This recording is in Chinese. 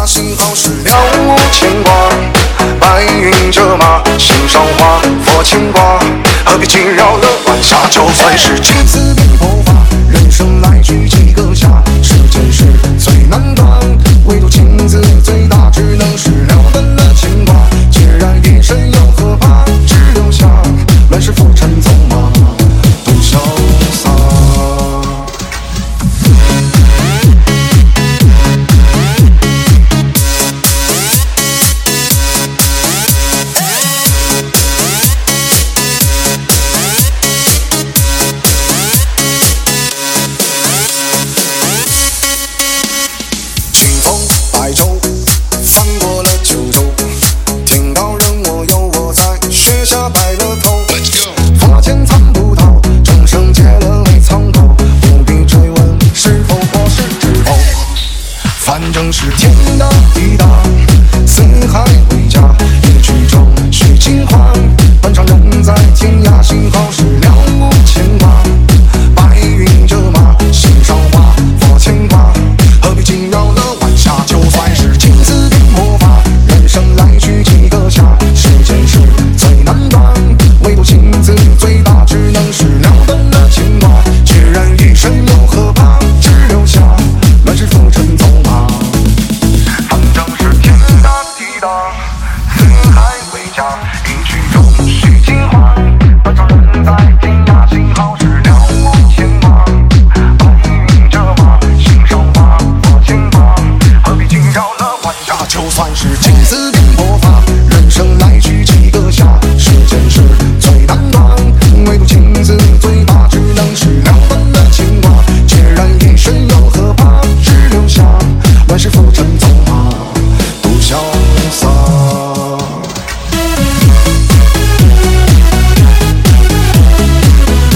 幸好是了无牵挂。白云遮马，心上花，佛牵挂，何必惊扰了晚霞？就算是君子变佛法，人生来去几个夏，世间事最难断，唯独情字最大，只能是了分了牵挂。孑然一身又何怕？只留下乱世浮沉走马，多潇洒。反正是天大地大，四海为家，一曲中续情欢，断肠人在天涯，幸好是了无牵挂。